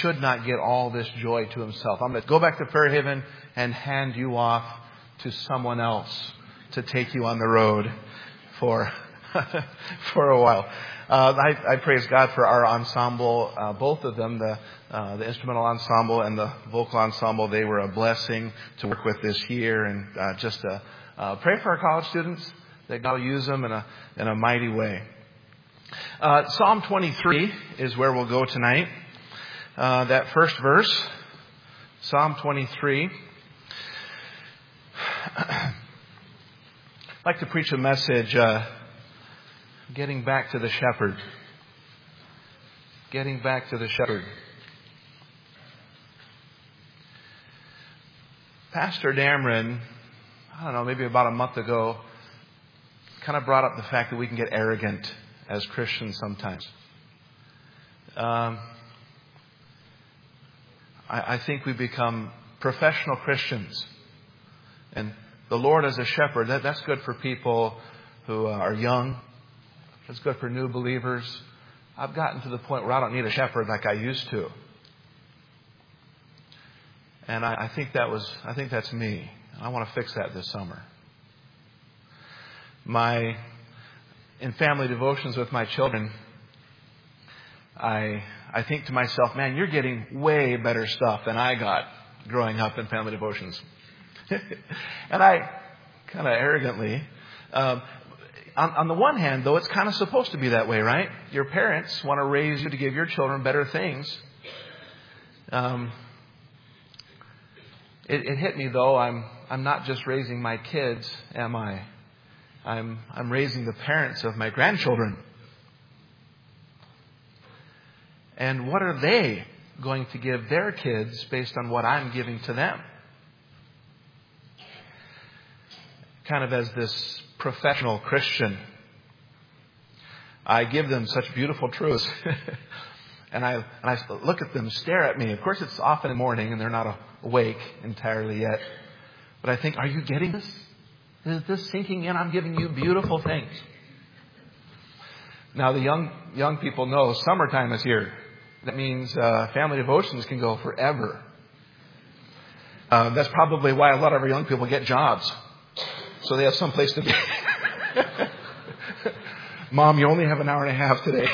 should not get all this joy to himself. I'm going to go back to Fairhaven and hand you off to someone else to take you on the road for a while. I praise God for our ensemble, both of them, the instrumental ensemble and the vocal ensemble. They were a blessing to work with this year, and just pray for our college students that God will use them in a mighty way. Psalm 23 is where we'll go tonight. That first verse, Psalm 23. I'd like to preach a message, getting back to the shepherd. Getting back to the shepherd. Pastor Dameron, I don't know, maybe about a month ago, kind of brought up the fact that we can get arrogant as Christians sometimes. I think we become professional Christians. And the Lord as a shepherd, that's good for people who are young. It's good for new believers. I've gotten to the point where I don't need a shepherd like I used to. And I think that's me. I want to fix that this summer. In family devotions with my children, I think to myself, man, you're getting way better stuff than I got growing up in family devotions. And I kind of arrogantly, on the one hand, though, it's kind of supposed to be that way, right? Your parents want to raise you to give your children better things. It hit me, though, I'm not just raising my kids, am I? I'm raising the parents of my grandchildren. And what are they going to give their kids based on what I'm giving to them? Kind of as this professional Christian, I give them such beautiful truths. and I look at them, stare at me. Of course, it's often in the morning and they're not awake entirely yet. But I think, are you getting this? Is this sinking in? I'm giving you beautiful things. Now, the young people know summertime is here. That means family devotions can go forever. That's probably why a lot of our young people get jobs. So they have some place to be. Mom, you only have an hour and a half today.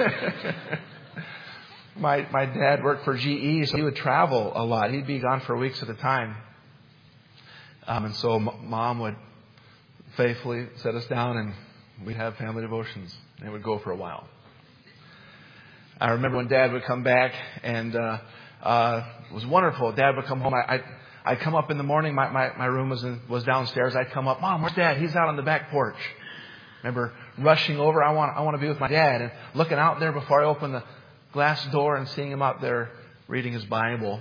My dad worked for GE, so he would travel a lot. He'd be gone for weeks at a time. And so Mom would faithfully set us down and we'd have family devotions. And it would go for a while. I remember when Dad would come back and it was wonderful. Dad would come home. I'd come up in the morning. My room was downstairs. I'd come up. Mom, where's Dad? He's out on the back porch. Remember rushing over. I want to be with my dad. And looking out there before I open the glass door and seeing him out there reading his Bible.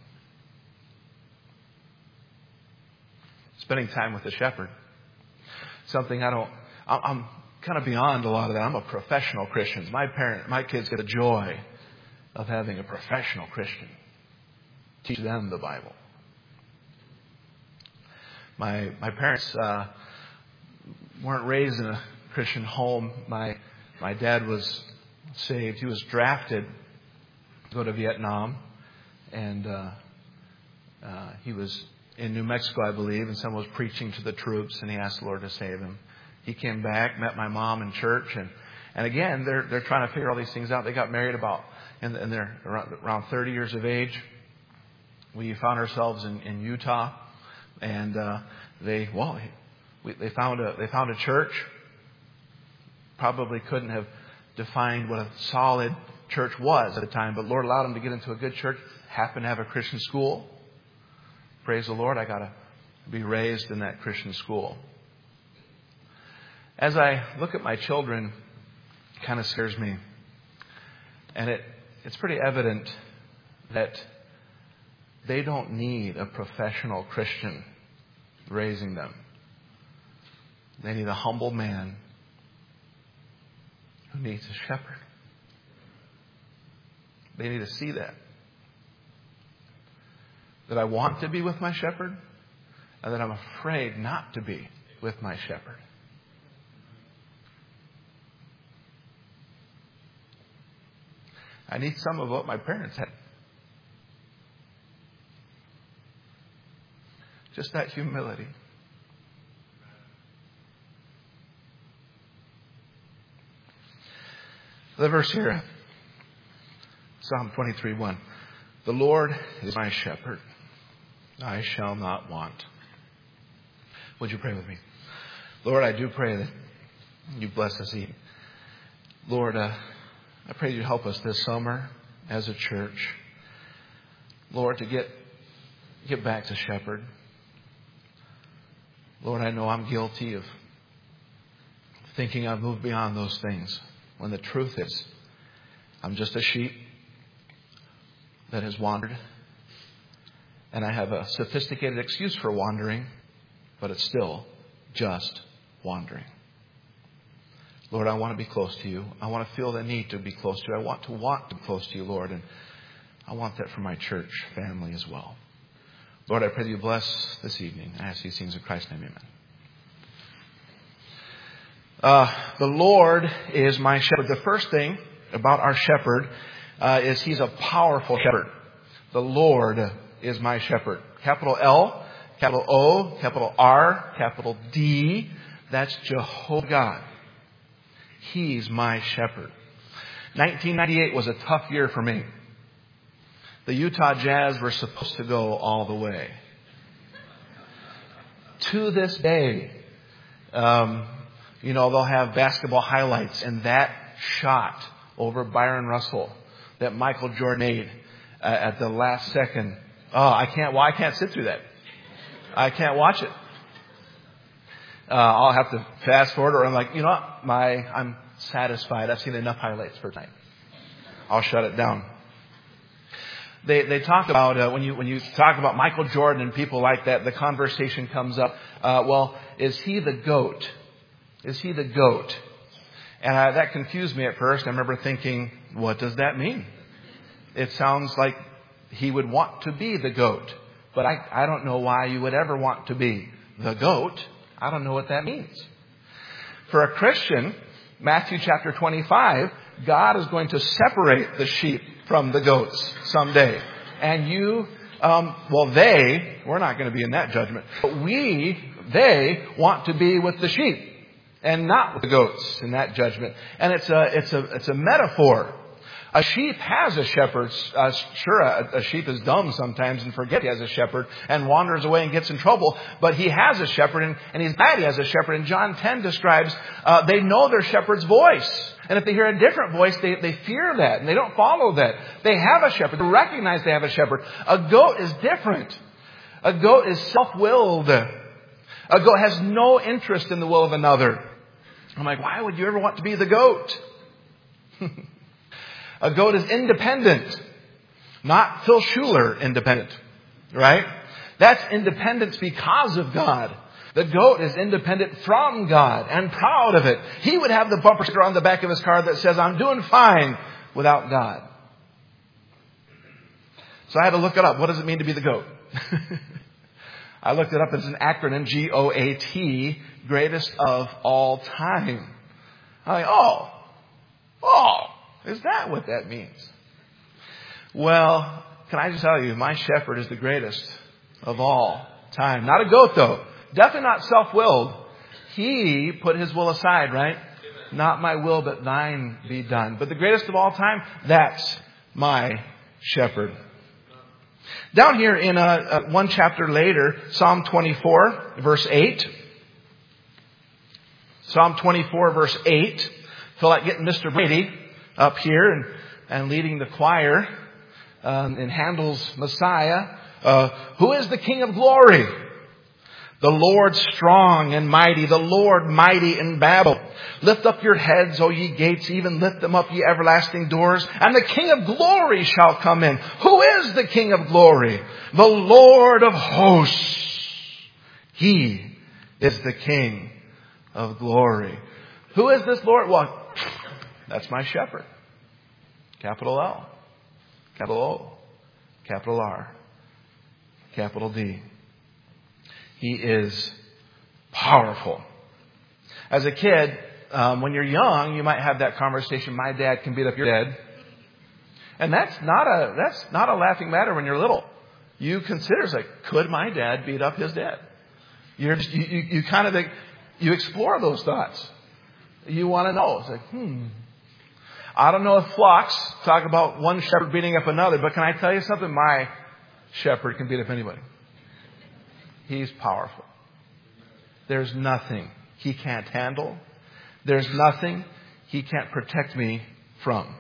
Spending time with the shepherd. Something I'm kind of beyond a lot of that. I'm a professional Christian. My kids get a joy of having a professional Christian teach them the Bible. My parents weren't raised in a Christian home. My dad was saved. He was drafted to go to Vietnam, and he was in New Mexico, I believe, and someone was preaching to the troops, and he asked the Lord to save him. He came back, met my mom in church, and again, they're trying to figure all these things out. They got married and they're around 30 years of age. We found ourselves in Utah, and they found a church. Probably couldn't have defined what a solid church was at the time, but Lord allowed them to get into a good church. Happened to have a Christian school. Praise the Lord, I got to be raised in that Christian school. As I look at my children, it kind of scares me. And it's pretty evident that they don't need a professional Christian raising them. They need a humble man who needs a shepherd. They need to see that. That I want to be with my shepherd, and that I'm afraid not to be with my shepherd. I need some of what my parents had. Just that humility. The verse here, Psalm 23:1. The Lord is my shepherd. I shall not want. Would you pray with me? Lord, I do pray that you bless this evening. Lord, I pray you help us this summer as a church. Lord, to get back to shepherd. Lord, I know I'm guilty of thinking I've moved beyond those things, when the truth is I'm just a sheep that has wandered. And I have a sophisticated excuse for wandering, but it's still just wandering. Lord, I want to be close to you. I want to feel the need to be close to you. I want to be close to you, Lord. And I want that for my church family as well. Lord, I pray that you bless this evening. I ask these things in Christ's name, amen. The Lord is my shepherd. The first thing about our shepherd is he's a powerful shepherd. The Lord is my shepherd. Capital L, capital O, capital R, capital D. That's Jehovah God. He's my shepherd. 1998 was a tough year for me. The Utah Jazz were supposed to go all the way. To this day, they'll have basketball highlights, and that shot over Byron Russell that Michael Jordan made at the last second. I can't sit through that. I can't watch it. I'll have to fast forward, or I'm like, you know what? I'm satisfied. I've seen enough highlights for tonight. I'll shut it down. They talk about when you talk about Michael Jordan and people like that, the conversation comes up. Is he the GOAT? Is he the GOAT? And that confused me at first. I remember thinking, what does that mean? It sounds like he would want to be the GOAT. But I don't know why you would ever want to be the GOAT. I don't know what that means. For a Christian, Matthew chapter 25, God is going to separate the sheep from the goats someday. And we're not going to be in that judgment. But they want to be with the sheep and not with the goats in that judgment. And it's a metaphor. A sheep has a shepherd. A sheep is dumb sometimes and forgets he has a shepherd and wanders away and gets in trouble. But he has a shepherd, and he's glad he has a shepherd. And John 10 describes they know their shepherd's voice. And if they hear a different voice, they fear that, and they don't follow that. They have a shepherd. They recognize they have a shepherd. A goat is different. A goat is self-willed. A goat has no interest in the will of another. I'm like, why would you ever want to be the goat? A goat is independent, not Phil Schuler independent, right? That's independence because of God. The goat is independent from God and proud of it. He would have the bumper sticker on the back of his car that says, I'm doing fine without God. So I had to look it up. What does it mean to be the goat? I looked it up. It's an acronym, GOAT, greatest of all time. I'm like, oh, is that what that means? Well, can I just tell you, my shepherd is the greatest of all time. Not a goat, though. Definitely not self-willed. He put his will aside, right? Not my will, but thine be done. But the greatest of all time, that's my shepherd. Down here in one chapter later, Psalm 24, verse 8. Psalm 24, verse 8. Feel like getting Mr. Brady up here and leading the choir in Handel's Messiah. Who is the King of glory? The Lord strong and mighty, the Lord mighty in battle. Lift up your heads, O ye gates, even lift them up, ye everlasting doors, and the King of glory shall come in. Who is the King of glory? The Lord of hosts. He is the King of glory. Who is this Lord? Well, that's my shepherd. Capital L, capital O, capital R, capital D. He is powerful. As a kid, when you're young, you might have that conversation, my dad can beat up your dad. And that's not a laughing matter when you're little. you consider, it's like, could my dad beat up his dad? You kind of, you explore those thoughts. You want to know. It's like, I don't know if flocks talk about one shepherd beating up another, but can I tell you something? My shepherd can beat up anybody. He's powerful. There's nothing he can't handle. There's nothing he can't protect me from.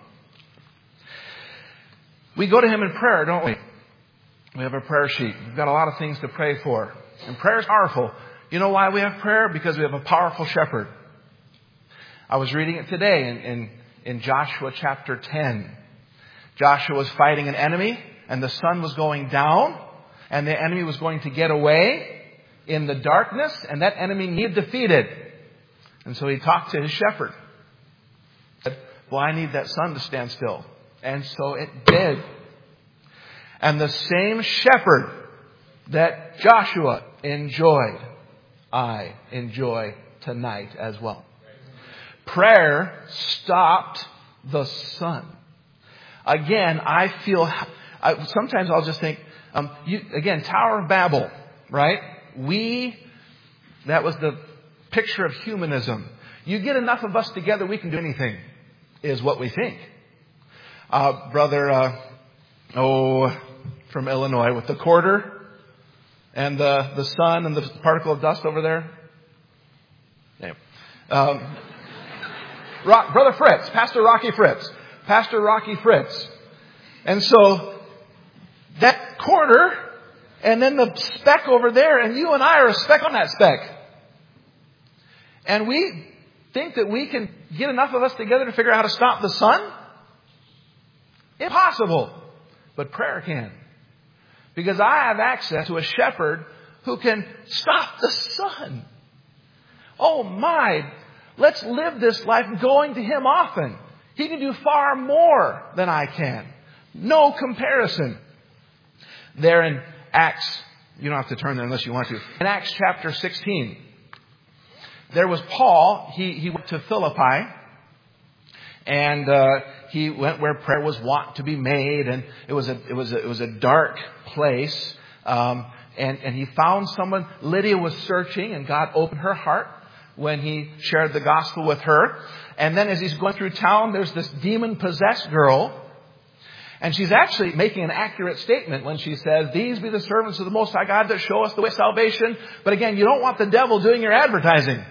We go to him in prayer, don't we? We have a prayer sheet. We've got a lot of things to pray for. And prayer is powerful. You know why we have prayer? Because we have a powerful shepherd. I was reading it today in Joshua chapter 10. Joshua was fighting an enemy, and the sun was going down, and the enemy was going to get away in the darkness, and that enemy needed defeated. And so he talked to his shepherd. He said, well, I need that sun to stand still. And so it did. And the same shepherd that Joshua enjoyed, I enjoy tonight as well. Prayer stopped the sun. Again, I feel, sometimes I'll just think, again, Tower of Babel, right? That was the picture of humanism. You get enough of us together, we can do anything, is what we think. Brother, from Illinois with the quarter and the sun and the particle of dust over there. Anyway. Brother Fritz, Pastor Rocky Fritz. And so that quarter and then the speck over there, and you and I are a speck on that speck. And we think that we can get enough of us together to figure out how to stop the sun? Impossible. But prayer can. Because I have access to a shepherd who can stop the sun. Oh my, let's live this life going to him often. He can do far more than I can. No comparison. There in Acts, you don't have to turn there unless you want to. In Acts chapter 16, there was Paul. He went to Philippi. And he went where prayer was wont to be made, and it was a dark place. And he found someone. Lydia was searching, and God opened her heart when he shared the gospel with her. And then as he's going through town, there's this demon-possessed girl. And she's actually making an accurate statement when she says, "These be the servants of the Most High God that show us the way of salvation." But again, you don't want the devil doing your advertising.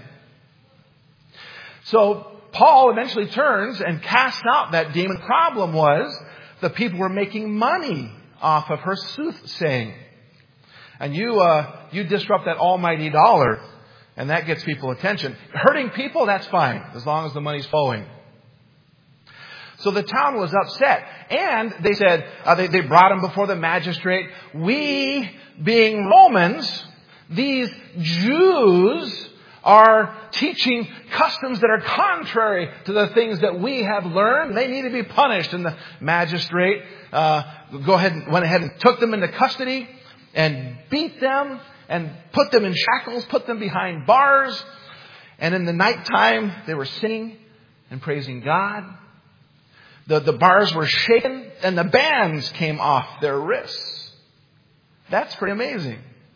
So Paul eventually turns and casts out that demon. The problem was the people were making money off of her soothsaying. And you disrupt that almighty dollar, and that gets people attention. Hurting people, that's fine, as long as the money's flowing. So the town was upset. And they said, they brought him before the magistrate. We, being Romans, these Jews, are teaching customs that are contrary to the things that we have learned. They need to be punished. And the magistrate went ahead and took them into custody and beat them and put them in shackles, put them behind bars. And in the nighttime, they were singing and praising God. The bars were shaken and the bands came off their wrists. That's pretty amazing.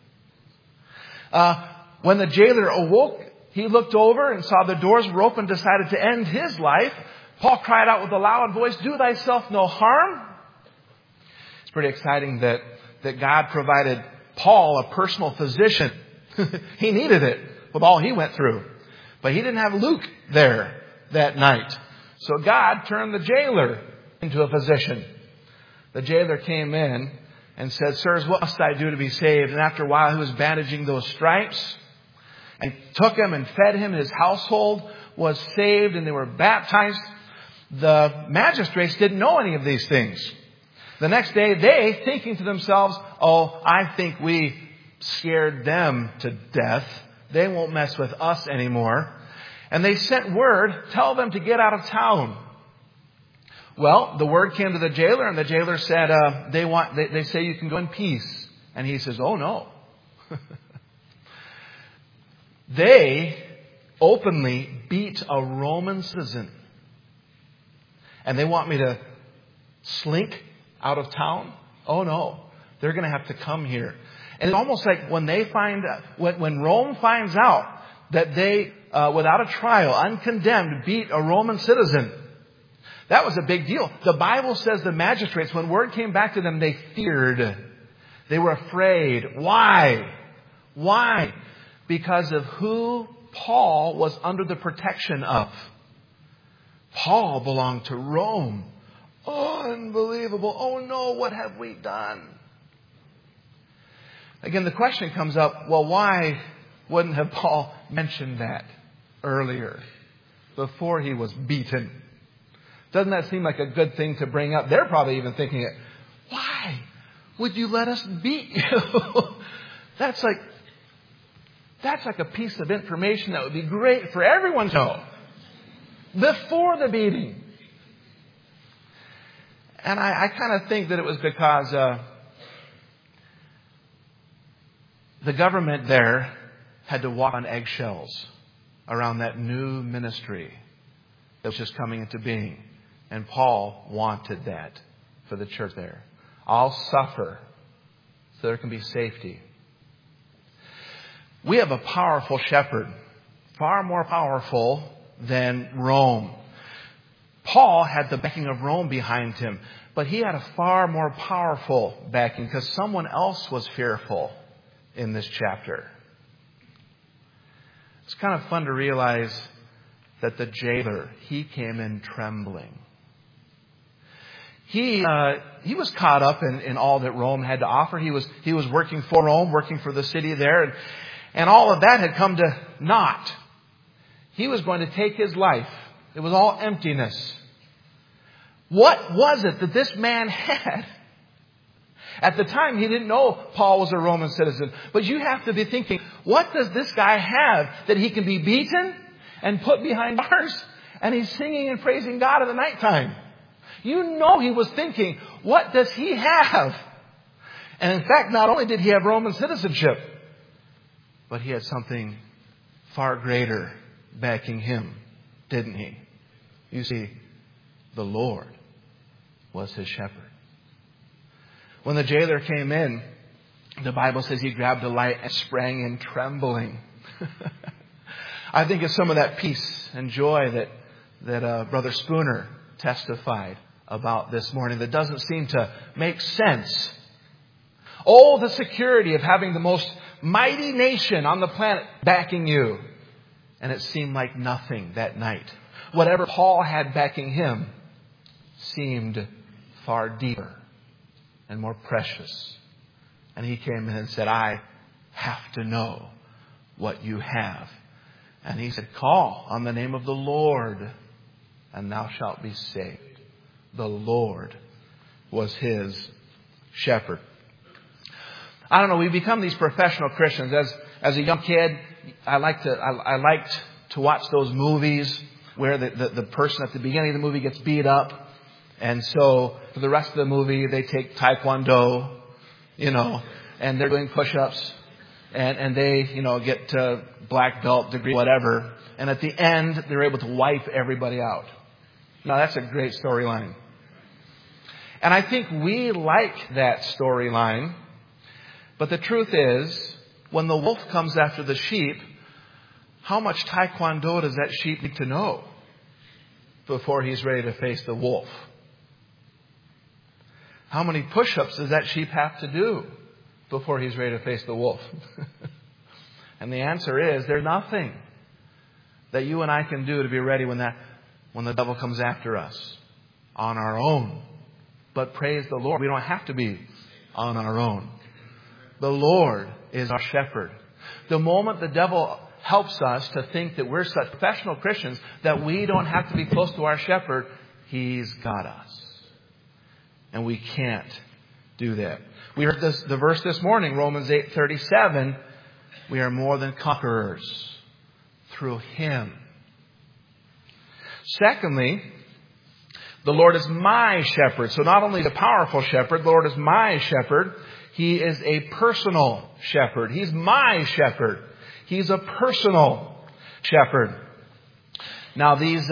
When the jailer awoke, he looked over and saw the doors were open, decided to end his life. Paul cried out with a loud voice, "Do thyself no harm." It's pretty exciting that God provided Paul a personal physician. He needed it with all he went through. But he didn't have Luke there that night. So God turned the jailer into a physician. The jailer came in and said, "Sirs, what must I do to be saved?" And after a while, he was bandaging those stripes and took him and fed him. His household was saved and they were baptized. The magistrates didn't know any of these things. The next day, they, thinking to themselves, "Oh, I think we scared them to death. They won't mess with us anymore." And they sent word, "Tell them to get out of town." Well, the word came to the jailer, and the jailer said, they say you can go in peace. And he says, "Oh no." They openly beat a Roman citizen. And they want me to slink out of town? Oh no. They're going to have to come here. And it's almost like when when Rome finds out that they, without a trial, uncondemned, beat a Roman citizen, that was a big deal. The Bible says the magistrates, when word came back to them, they feared. They were afraid. Why? Why? Because of who Paul was under the protection of. Paul belonged to Rome. Unbelievable. Oh no, what have we done? Again, the question comes up, well, why wouldn't have Paul mentioned that earlier, before he was beaten? Doesn't that seem like a good thing to bring up? They're probably even thinking it. Why would you let us beat you? That's like a piece of information that would be great for everyone to know before the beating. And I kind of think that it was because the government there had to walk on eggshells around that new ministry that was just coming into being. And Paul wanted that for the church there. I'll suffer so there can be safety. We have a powerful shepherd, far more powerful than Rome. Paul had the backing of Rome behind him, but he had a far more powerful backing because someone else was fearful in this chapter. It's kind of fun to realize that the jailer, he came in trembling. He was caught up in all that Rome had to offer. He was working for Rome, working for the city there, and all of that had come to naught. He was going to take his life. It was all emptiness. What was it that this man had? At the time, he didn't know Paul was a Roman citizen. But you have to be thinking, what does this guy have that he can be beaten and put behind bars? And he's singing and praising God in the nighttime. You know he was thinking, what does he have? And in fact, not only did he have Roman citizenship, but he had something far greater backing him, didn't he? You see, the Lord was his shepherd. When the jailer came in, the Bible says he grabbed a light and sprang in trembling. I think of some of that peace and joy that Brother Spooner testified about this morning that doesn't seem to make sense. Oh, the security of having the most mighty nation on the planet backing you. And it seemed like nothing that night. Whatever Paul had backing him seemed far deeper and more precious. And he came in and said, I have to know what you have. And he said, call on the name of the Lord, and thou shalt be saved. The Lord was his shepherd. I don't know, we become these professional Christians. As a young kid, I liked to watch those movies where the person at the beginning of the movie gets beat up. And so for the rest of the movie, they take Taekwondo, and they're doing push-ups, and they, get black belt degree, whatever. And at the end, they're able to wipe everybody out. Now, that's a great storyline. And I think we like that storyline. But the truth is, when the wolf comes after the sheep, how much Taekwondo does that sheep need to know before he's ready to face the wolf? How many push-ups does that sheep have to do before he's ready to face the wolf? And the answer is, there's nothing that you and I can do to be ready when the devil comes after us on our own. But praise the Lord, we don't have to be on our own. The Lord is our shepherd. The moment the devil helps us to think that we're such professional Christians that we don't have to be close to our shepherd, he's got us. And we can't do that. We heard the verse this morning, Romans 8:37. We are more than conquerors through him. Secondly, the Lord is my shepherd. So not only the powerful shepherd, the Lord is my shepherd. He is a personal shepherd. He's my shepherd. He's a personal shepherd. Now these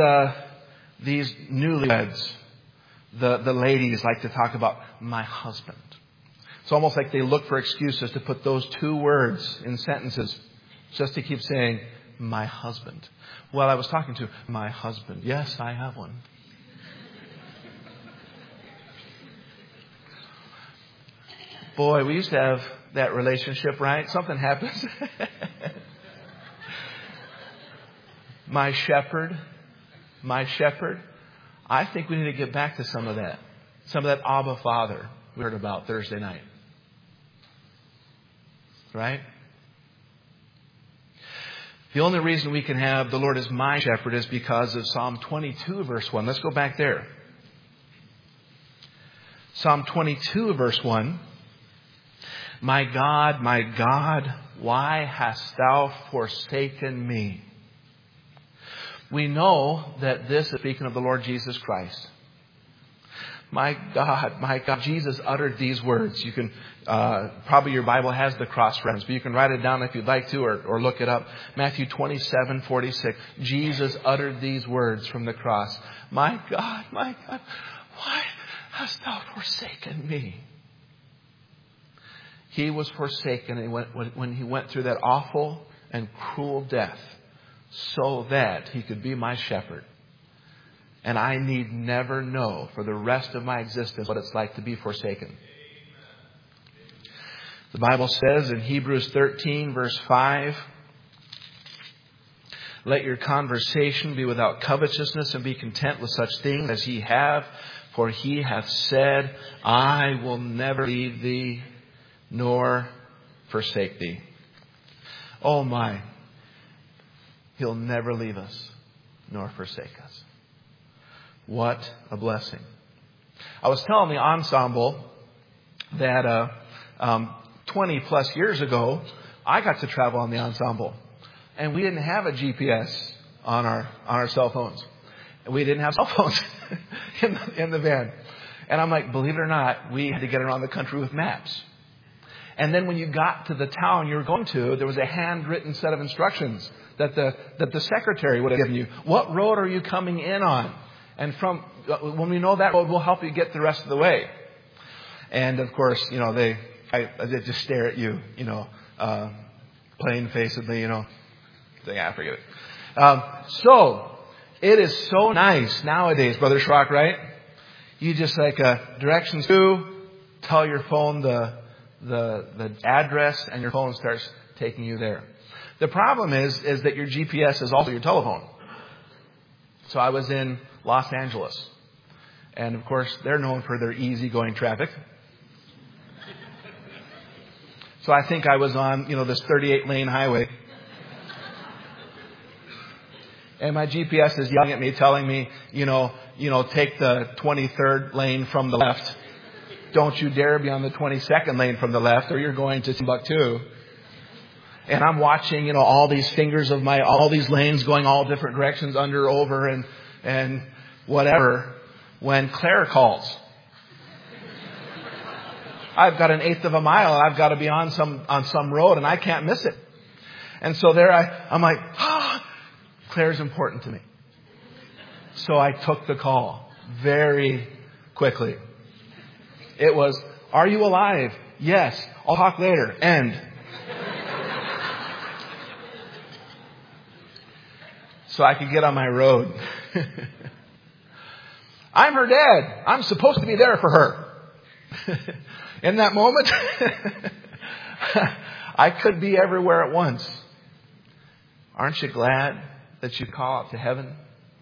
newlyweds, the ladies like to talk about my husband. It's almost like they look for excuses to put those two words in sentences just to keep saying, my husband. Well, I was talking to my husband. Yes, I have one. Boy, we used to have that relationship, right? Something happens. My shepherd. I think we need to get back to some of that. Some of that Abba Father we heard about Thursday night. Right? The only reason we can have the Lord as my shepherd is because of Psalm 22, verse 1. Let's go back there. Psalm 22, verse 1. My God, why hast thou forsaken me? We know that this is speaking of the Lord Jesus Christ. My God, Jesus uttered these words. You can, probably your Bible has the cross reference, but you can write it down if you'd like to or look it up. Matthew 27:46. Jesus uttered these words from the cross. My God, why hast thou forsaken me? He was forsaken when he went through that awful and cruel death so that he could be my shepherd. And I need never know for the rest of my existence what it's like to be forsaken. The Bible says in Hebrews 13, verse 5, let your conversation be without covetousness and be content with such things as ye have. For he hath said, I will never leave thee nor forsake thee. Oh my, he'll never leave us nor forsake us. What a blessing. I was telling the ensemble that 20 plus years ago, I got to travel on the ensemble. And we didn't have a GPS on our cell phones. We didn't have cell phones in the van. And I'm like, believe it or not, we had to get around the country with maps. And then when you got to the town you were going to, there was a handwritten set of instructions that the secretary would have given you. What road are you coming in on? And when we know that road, we'll help you get the rest of the way. And of course, they just stare at you, plain-facedly, saying, forget it. So it is so nice nowadays, Brother Schrock, right? You just directions to, tell your phone the address, and your phone starts taking you there. The problem is that your GPS is also your telephone. So I was in Los Angeles. And of course, they're known for their easygoing traffic. So I think I was on, this 38-lane highway. And my GPS is yelling at me, telling me, take the 23rd lane from the left. Don't you dare be on the 22nd lane from the left, or you're going to Timbuktu. And I'm watching, all these fingers of all these lanes going all different directions, under, over, and whatever, when Claire calls. I've got an eighth of a mile, and I've got to be on some road, and I can't miss it. And so there I'm like, Claire's important to me. So I took the call very quickly. It was, are you alive? Yes. I'll talk later. End. So I could get on my road. I'm her dad. I'm supposed to be there for her. In that moment, I could be everywhere at once. Aren't you glad that you call out to heaven?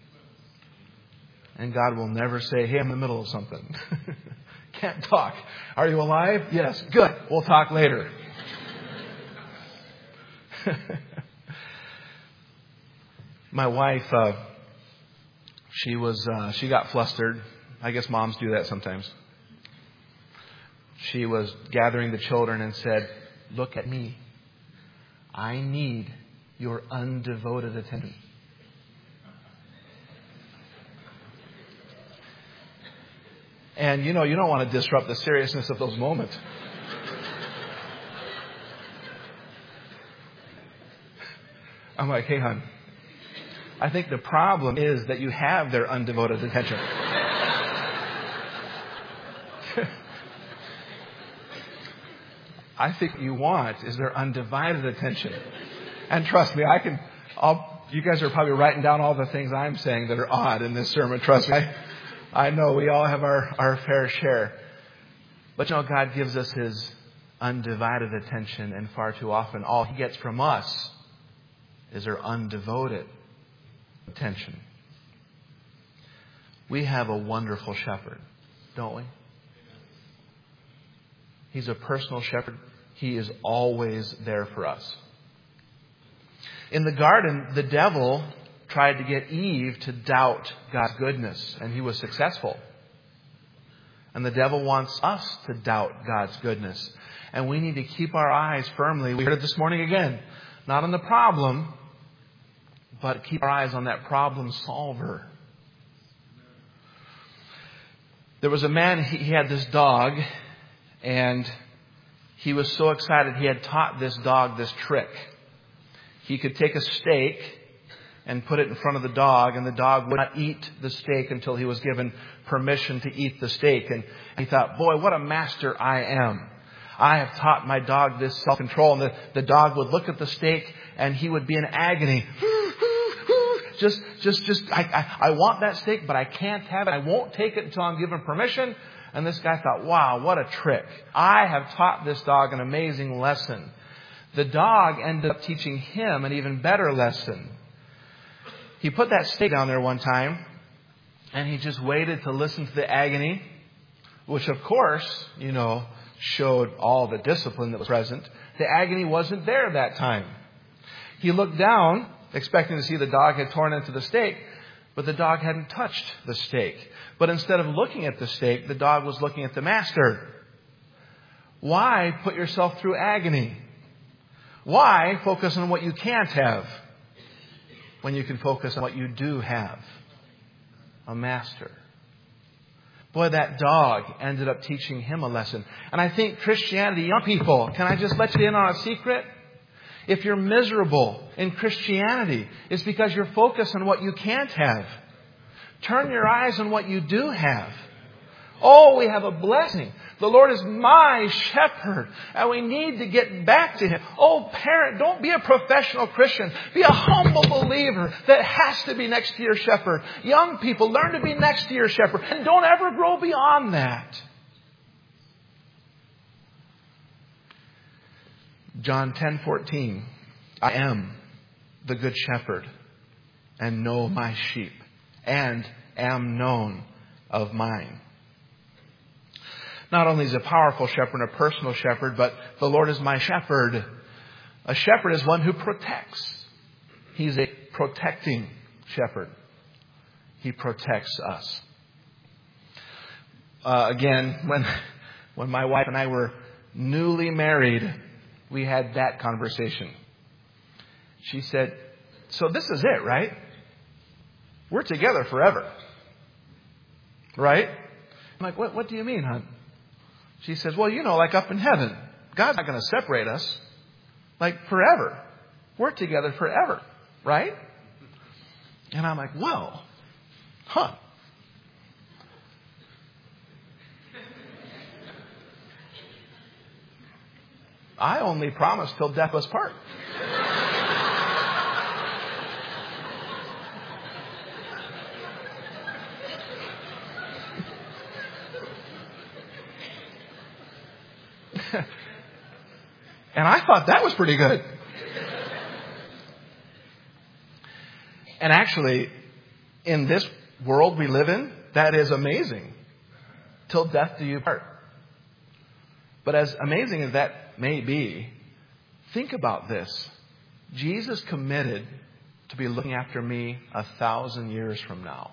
And God will never say, hey, I'm in the middle of something. Can't talk. Are you alive? Yes. Good. We'll talk later. My wife, she got flustered. I guess moms do that sometimes. She was gathering the children and said, look at me. I need your undevoted attention. And you don't want to disrupt the seriousness of those moments. I'm like, hey, hon, I think the problem is that you have their undevoted attention. I think you want is their undivided attention. And trust me, you guys are probably writing down all the things I'm saying that are odd in this sermon. Trust me. I know we all have our fair share. But God gives us His undivided attention, and far too often all He gets from us is our undevoted attention. We have a wonderful shepherd, don't we? He's a personal shepherd. He is always there for us. In the garden, the devil tried to get Eve to doubt God's goodness, and he was successful. And the devil wants us to doubt God's goodness. And we need to keep our eyes firmly, we heard it this morning again, not on the problem, but keep our eyes on that problem solver. There was a man, he had this dog, and he was so excited he had taught this dog this trick. He could take a steak and put it in front of the dog, and the dog would not eat the steak until he was given permission to eat the steak. And he thought, boy, what a master I am. I have taught my dog this self-control. And the dog would look at the steak and he would be in agony. I want that steak, but I can't have it. I won't take it until I'm given permission. And this guy thought, wow, what a trick. I have taught this dog an amazing lesson. The dog ended up teaching him an even better lesson. He put that steak down there one time, and he just waited to listen to the agony, which of course, showed all the discipline that was present. The agony wasn't there that time. He looked down, expecting to see the dog had torn into the steak, but the dog hadn't touched the steak. But instead of looking at the steak, the dog was looking at the master. Why put yourself through agony? Why focus on what you can't have when you can focus on what you do have? A master. Boy, that dog ended up teaching him a lesson. And I think Christianity, young people, can I just let you in on a secret? If you're miserable in Christianity, it's because you're focused on what you can't have. Turn your eyes on what you do have. Oh, we have a blessing. The Lord is my shepherd, and we need to get back to Him. Oh, parent, don't be a professional Christian. Be a humble believer that has to be next to your shepherd. Young people, learn to be next to your shepherd, and don't ever grow beyond that. John 10:14. I am the good shepherd, and know my sheep, and am known of mine. Not only is a powerful shepherd and a personal shepherd, but the Lord is my shepherd. A shepherd is one who protects. He's a protecting shepherd. He protects us. Again, when my wife and I were newly married, we had that conversation. She said, so this is it, right? We're together forever. Right? I'm like, what do you mean, hon? She says, well, like up in heaven, God's not going to separate us. Like forever. We're together forever. Right? And I'm like, well, I only promise till death us part. And I thought that was pretty good. And actually, in this world we live in, that is amazing. Till death do you part. But as amazing as that may be, think about this. Jesus committed to be looking after me 1,000 years from now.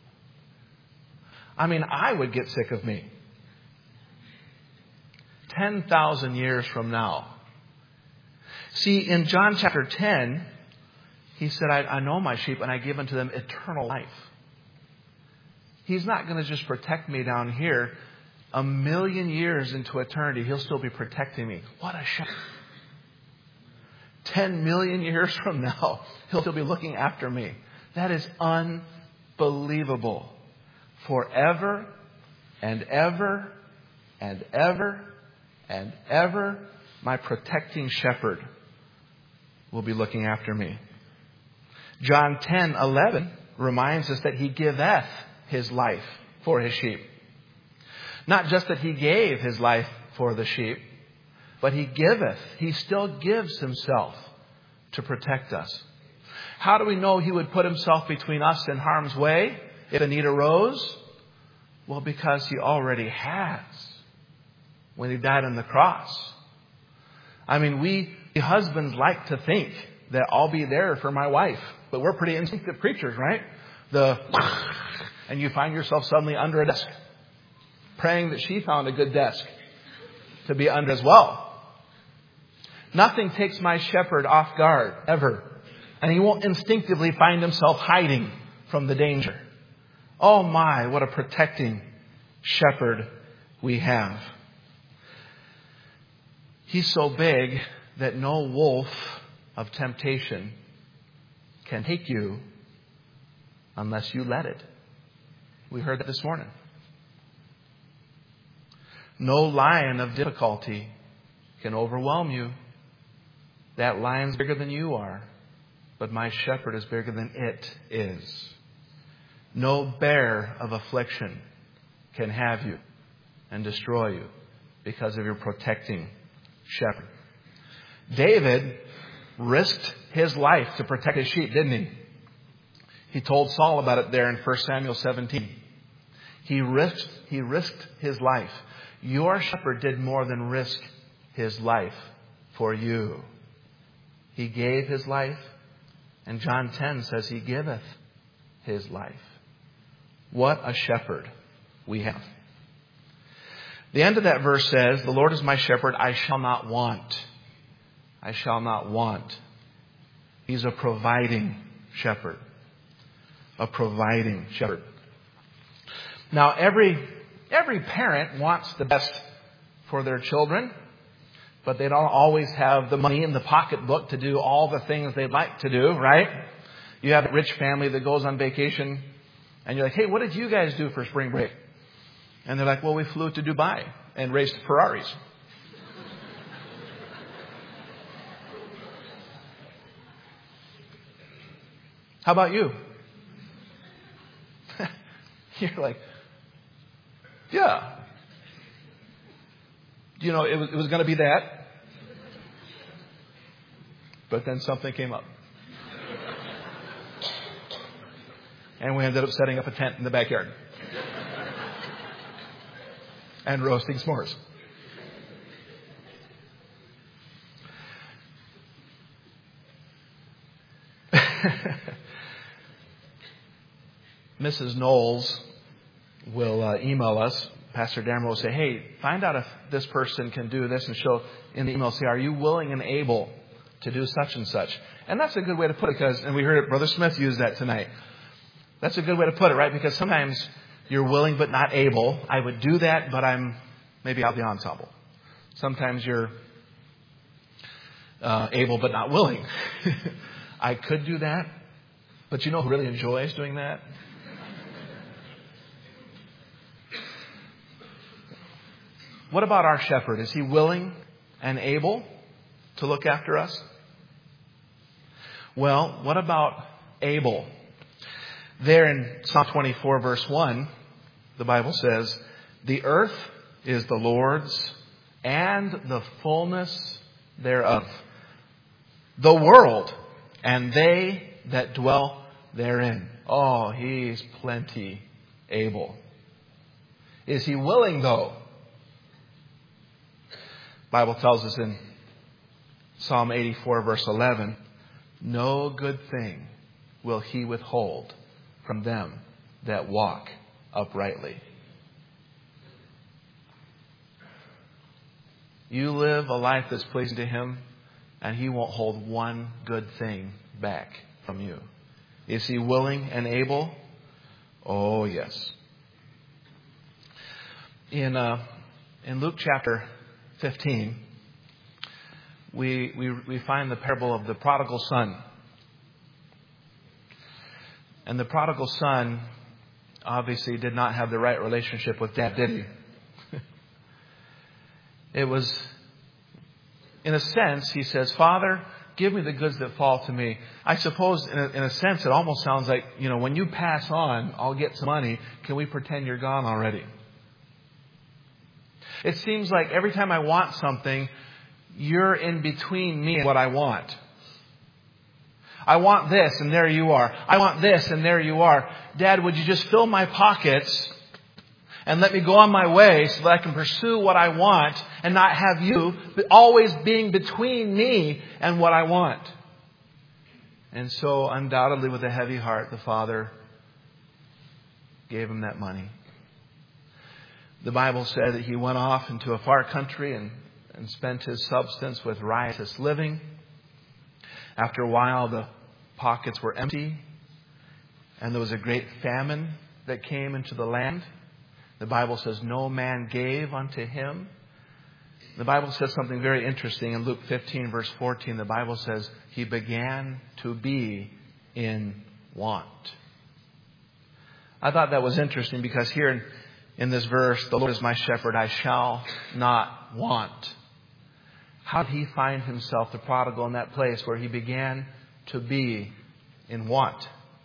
I mean, I would get sick of me. 10,000 years from now. See, in John chapter 10, He said, I know my sheep and I give unto them eternal life. He's not going to just protect me down here. 1,000,000 years into eternity, He'll still be protecting me. What a shepherd. 10 million years from now, He'll still be looking after me. That is unbelievable. Forever and ever and ever and ever my protecting shepherd will be looking after me. John 10:11 reminds us that He giveth His life for His sheep. Not just that He gave His life for the sheep, but He giveth. He still gives Himself to protect us. How do we know He would put Himself between us and harm's way if the need arose? Well, because He already has when He died on the cross. I mean, we husbands like to think that I'll be there for my wife, but we're pretty instinctive creatures, right? And you find yourself suddenly under a desk, praying that she found a good desk to be under as well. Nothing takes my shepherd off guard, ever. And he won't instinctively find himself hiding from the danger. Oh my, what a protecting shepherd we have. He's so big that no wolf of temptation can take you unless you let it. We heard that this morning. No lion of difficulty can overwhelm you. That lion's bigger than you are, but my shepherd is bigger than it is. No bear of affliction can have you and destroy you because of your protecting shepherd. David risked his life to protect his sheep, didn't he? He told Saul about it there in 1 Samuel 17. He risked his life. Your shepherd did more than risk his life for you. He gave his life, and John 10 says he giveth his life. What a shepherd we have. The end of that verse says, the Lord is my shepherd, I shall not want. I shall not want. He's a providing shepherd. A providing shepherd. Now, every parent wants the best for their children, but they don't always have the money in the pocketbook to do all the things they'd like to do, right? You have a rich family that goes on vacation, and you're like, hey, what did you guys do for spring break? And they're like, well, we flew to Dubai and raced Ferraris. How about you? You're like, yeah. You know, it was going to be that. But then something came up. And we ended up setting up a tent in the backyard. And roasting s'mores. Mrs. Knowles will email us. Pastor Dameron will say, hey, find out if this person can do this. And she'll, in the email, say, are you willing and able to do such and such? And that's a good way to put it, because, and we heard it, Brother Smith use that tonight. That's a good way to put it, right? Because sometimes you're willing but not able. I would do that, but I'm maybe out of the ensemble. Sometimes you're able but not willing. I could do that, but you know who really enjoys doing that? What about our shepherd? Is he willing and able to look after us? Well, what about able? There in Psalm 24, verse 1, the Bible says, the earth is the Lord's and the fullness thereof, the world and they that dwell therein. Oh, he's plenty able. Is he willing, though? The Bible tells us in Psalm 84, verse 11, no good thing will he withhold from them that walk uprightly. You live a life that's pleasing to him, and he won't hold one good thing back from you. Is he willing and able? Oh, yes. In Luke chapter 15, we find the parable of the prodigal son. And the prodigal son obviously did not have the right relationship with dad, did he? It was in a sense, he says, Father, give me the goods that fall to me. I suppose, in a sense, it almost sounds like, when you pass on, I'll get some money. Can we pretend you're gone already? It seems like every time I want something, you're in between me and what I want. I want this, and there you are. I want this, and there you are. Dad, would you just fill my pockets and let me go on my way so that I can pursue what I want and not have you always being between me and what I want? And so, undoubtedly, with a heavy heart, the father gave him that money. The Bible said that he went off into a far country and spent his substance with riotous living. After a while, the pockets were empty, and there was a great famine that came into the land. The Bible says no man gave unto him. The Bible says something very interesting. In Luke 15, verse 14, the Bible says he began to be in want. I thought that was interesting because here in this verse, the Lord is my shepherd, I shall not want. How did he find himself, the prodigal, in that place where he began to be in want?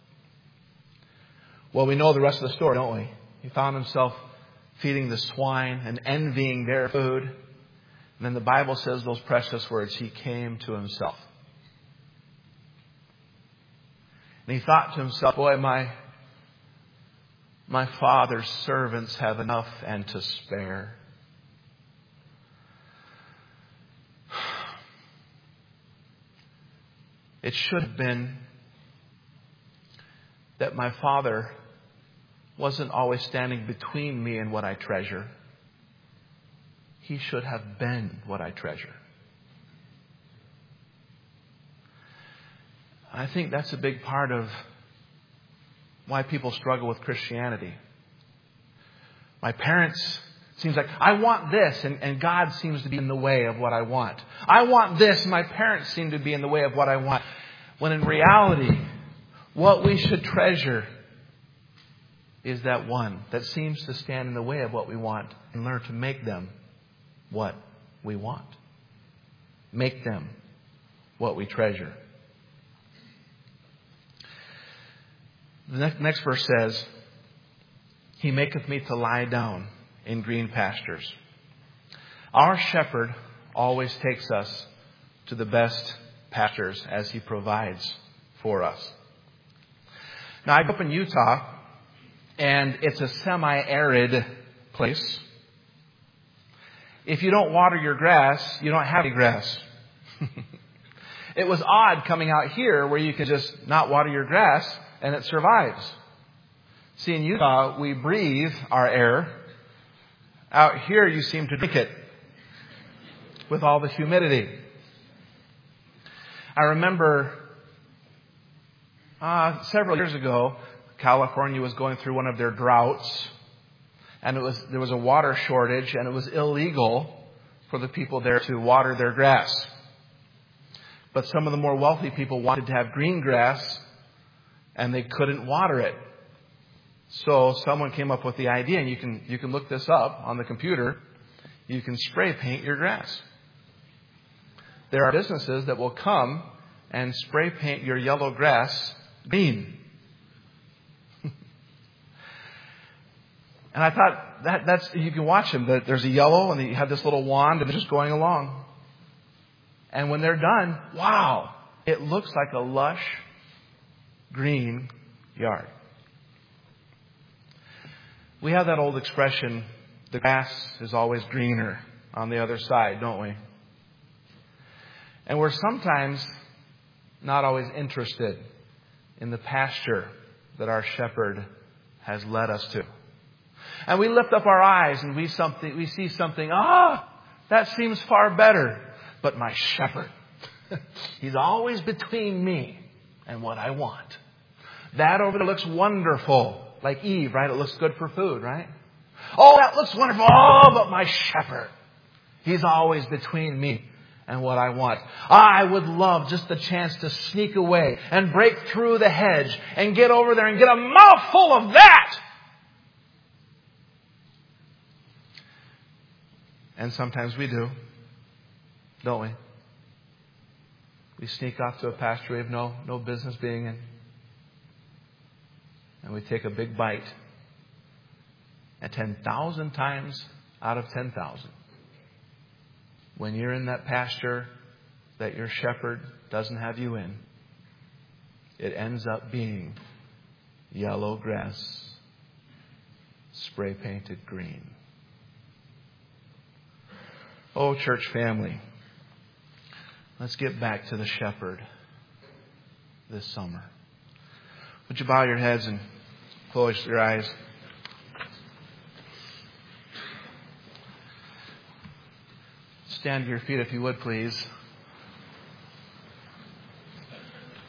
Well, we know the rest of the story, don't we? He found himself feeding the swine and envying their food. And then the Bible says those precious words, he came to himself. And he thought to himself, boy, my father's servants have enough and to spare. It should have been that my father wasn't always standing between me and what I treasure. He should have been what I treasure. I think that's a big part of why people struggle with Christianity. My parents, seems like, I want this, and God seems to be in the way of what I want. I want this, and my parents seem to be in the way of what I want. When in reality, what we should treasure is that one that seems to stand in the way of what we want, and learn to make them what we want. Make them what we treasure. The next verse says, He maketh me to lie down in green pastures. Our shepherd always takes us to the best pastures as he provides for us. Now, I grew up in Utah, and it's a semi-arid place. If you don't water your grass, you don't have any grass. It was odd coming out here where you can just not water your grass and it survives. See, in Utah, we breathe our air. Out here, you seem to drink it with all the humidity. I remember several years ago, California was going through one of their droughts, and there was a water shortage, and it was illegal for the people there to water their grass. But some of the more wealthy people wanted to have green grass, and they couldn't water it. So someone came up with the idea, and you can look this up on the computer. You can spray paint your grass. There are businesses that will come and spray paint your yellow grass green. And I thought that's you can watch them. There's a yellow, and you have this little wand, and they're just going along. And when they're done, wow, it looks like a lush green yard. We have that old expression, the grass is always greener on the other side, don't we? And we're sometimes not always interested in the pasture that our shepherd has led us to. And we lift up our eyes and we see something, that seems far better. But my shepherd, he's always between me and what I want. That over there looks wonderful. Like Eve, right? It looks good for food, right? Oh, that looks wonderful. Oh, but my shepherd, he's always between me and what I want. I would love just the chance to sneak away and break through the hedge and get over there and get a mouthful of that. And sometimes we do. don't we? We sneak off to a pasture we have no business being in. And we take a big bite. And 10,000 times out of 10,000, when you're in that pasture that your shepherd doesn't have you in, it ends up being yellow grass, spray painted green. Oh, church family, let's get back to the shepherd this summer. Would you bow your heads and close your eyes? Stand to your feet if you would, please.